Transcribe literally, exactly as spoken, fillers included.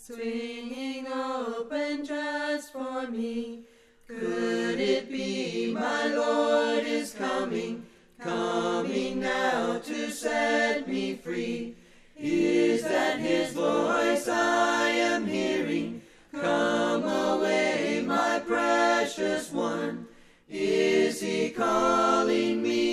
swinging open just for me. Could it be my Lord is coming, coming now to set me free? Is that his voice I am hearing? Come away, my precious one. Is he calling me